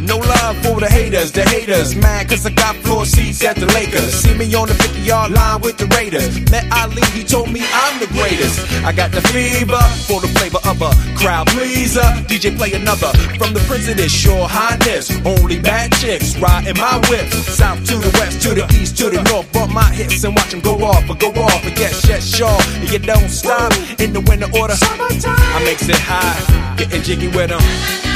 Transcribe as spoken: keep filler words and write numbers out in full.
No love for the haters, the haters. Mad cause I got floor seats at the Lakers. See me on the fifty yard line with the Raiders. Met Ali, he told me I'm the greatest. I got the fever for the flavor of a crowd pleaser. D J play another from the Prince of this Your Highness. Only bad chicks riding my whip. South to the west, to the east, to the north. Bump my hips and watch them go off, or go off. And yes, yes, sure, you don't stop in the winter order. I makes it high, getting jiggy with them.